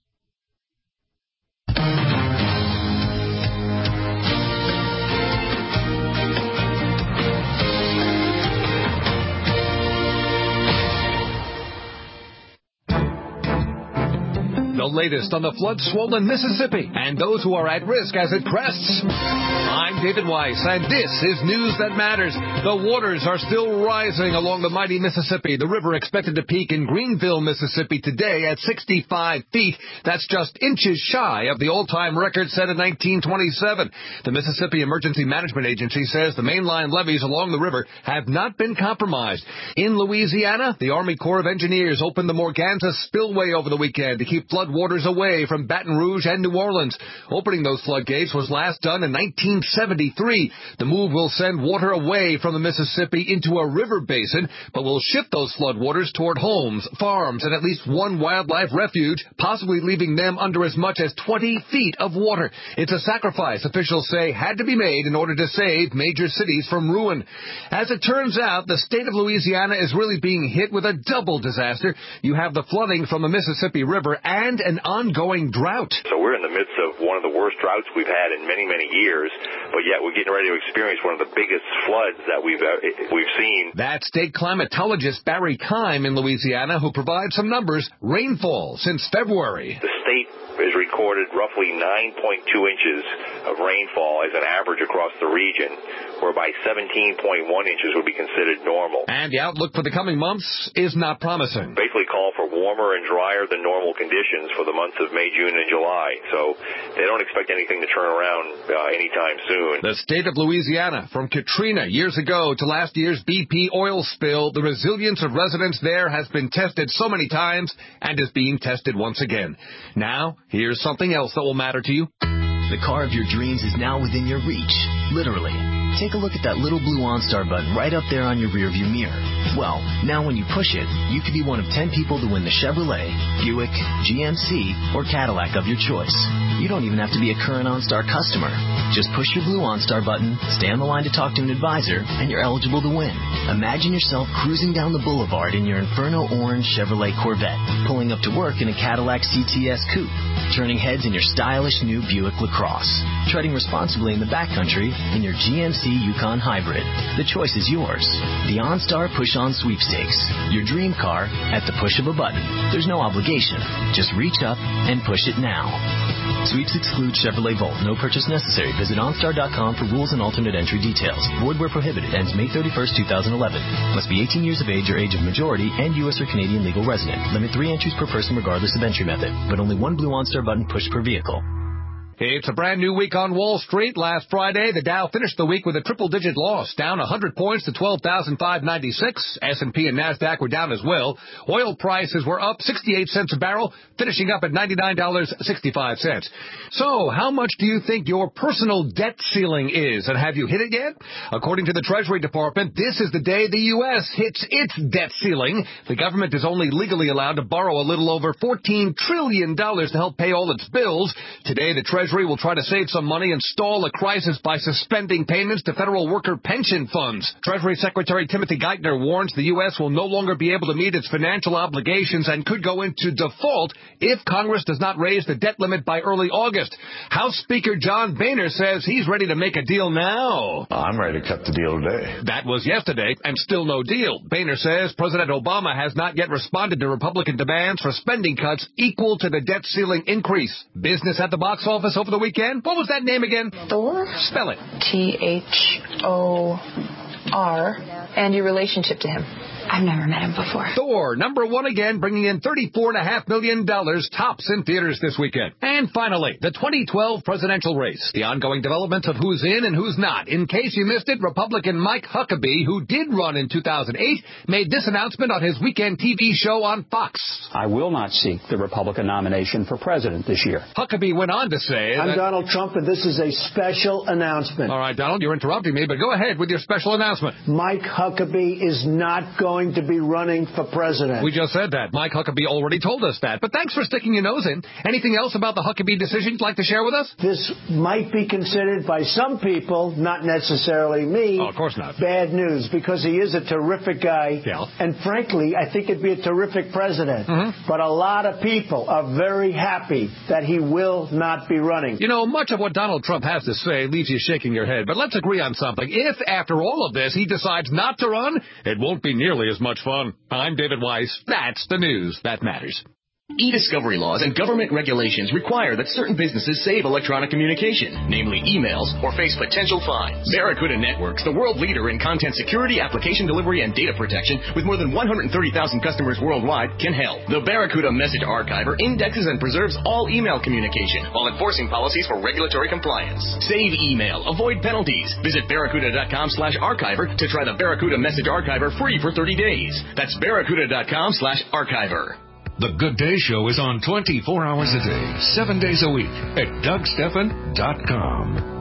The latest on the flood-swollen Mississippi and those who are at risk as it crests. I'm David Weiss, and this is News That Matters. The waters are still rising along the mighty Mississippi. The river expected to peak in Greenville, Mississippi today at sixty-five feet. That's just inches shy of the all-time record set in nineteen twenty-seven. The Mississippi Emergency Management Agency says the mainline levees along the river have not been compromised. In Louisiana, the Army Corps of Engineers opened the Morganza Spillway over the weekend to keep flood waters away from Baton Rouge and New Orleans. Opening those floodgates was last done in nineteen seventy-three. The move will send water away from the Mississippi into a river basin, but will shift those floodwaters toward homes, farms, and at least one wildlife refuge, possibly leaving them under as much as twenty feet of water. It's a sacrifice officials say had to be made in order to save major cities from ruin. As it turns out, the state of Louisiana is really being hit with a double disaster. You have the flooding from the Mississippi River and an ongoing drought. So we're in the midst of one of the worst droughts we've had in many, many years, but yet we're getting ready to experience one of the biggest floods that we've uh, we've seen. That's state climatologist Barry Keim in Louisiana, who provides some numbers. Rainfall since February. The state has recorded roughly nine point two inches of rainfall as an average across the region, whereby seventeen point one inches would be considered normal. And the outlook for the coming months is not promising. Basically call for warmer and drier than normal conditions for the months of May, June, and July. So they don't expect anything to turn around uh, anytime soon. The state of Louisiana, from Katrina years ago to last year's B P oil spill, the resilience of residents there has been tested so many times and is being tested once again. Now, here's something else that will matter to you. The car of your dreams is now within your reach, literally. Take a look at that little blue OnStar button right up there on your rearview mirror. Well, now when you push it, you could be one of ten people to win the Chevrolet, Buick, G M C, or Cadillac of your choice. You don't even have to be a current OnStar customer. Just push your blue OnStar button, stay on the line to talk to an advisor, and you're eligible to win. Imagine yourself cruising down the boulevard in your Inferno orange Chevrolet Corvette, pulling up to work in a Cadillac C T S coupe, turning heads in your stylish new Buick LaCrosse, treading responsibly in the backcountry in your G M C Yukon Hybrid. The choice is yours. The OnStar Push-On Sweepstakes. Your dream car at the push of a button. There's no obligation. Just reach up and push it now. Sweeps exclude Chevrolet Volt. No purchase necessary. Visit OnStar dot com for rules and alternate entry details. Void where prohibited. Ends May thirty-first, twenty eleven. Must be eighteen years of age or age of majority and U S or Canadian legal resident. Limit three entries per person regardless of entry method. But only one blue OnStar button pushed per vehicle. It's a brand new week on Wall Street. Last Friday, the Dow finished the week with a triple-digit loss, down one hundred points to twelve thousand five hundred ninety-six. S and P and NASDAQ were down as well. Oil prices were up sixty-eight cents a barrel, finishing up at ninety-nine dollars and sixty-five cents. So, how much do you think your personal debt ceiling is, and have you hit it yet? According to the Treasury Department, this is the day the U S hits its debt ceiling. The government is only legally allowed to borrow a little over fourteen trillion dollars to help pay all its bills. Today, the Treasury Treasury will try to save some money and stall a crisis by suspending payments to federal worker pension funds. Treasury Secretary Timothy Geithner warns the U S will no longer be able to meet its financial obligations and could go into default if Congress does not raise the debt limit by early August. House Speaker John Boehner says he's ready to make a deal now. I'm ready to cut the deal today. That was yesterday, and still no deal. Boehner says President Obama has not yet responded to Republican demands for spending cuts equal to the debt ceiling increase. Business at the box office over the weekend? What was that name again? Thor? Spell it. T H O R. And your relationship to him? I've never met him before. Thor, number one again, bringing in thirty-four point five million dollars, tops in theaters this weekend. And finally, the twenty twelve presidential race. The ongoing developments of who's in and who's not. In case you missed it, Republican Mike Huckabee, who did run in two thousand eight, made this announcement on his weekend T V show on Fox. I will not seek the Republican nomination for president this year. Huckabee went on to say... I'm that, Donald Trump, and this is a special announcement. All right, Donald, you're interrupting me, but go ahead with your special announcement. Mike Huckabee is not going to be running for president. We just said that. Mike Huckabee already told us that. But thanks for sticking your nose in. Anything else about the Huckabee decision you'd like to share with us? This might be considered by some people, not necessarily me, oh, of course not. bad news, because he is a terrific guy. Yeah. And frankly, I think it'd be a terrific president. Mm-hmm. But a lot of people are very happy that he will not be running. You know, much of what Donald Trump has to say leaves you shaking your head. But let's agree on something. If, after all of this, he decides not to run, it won't be nearly as much fun. I'm David Weiss. That's the news that matters. E-discovery laws and government regulations require that certain businesses save electronic communication, namely emails, or face potential fines. Barracuda Networks, the world leader in content security, application delivery, and data protection, with more than one hundred thirty thousand customers worldwide, can help. The Barracuda Message Archiver indexes and preserves all email communication while enforcing policies for regulatory compliance. Save email, avoid penalties. Visit barracuda.com slash archiver to try the Barracuda Message Archiver free for thirty days. That's barracuda.com slash archiver. The Good Day Show is on twenty-four hours a day, seven days a week at Doug Stephan dot com.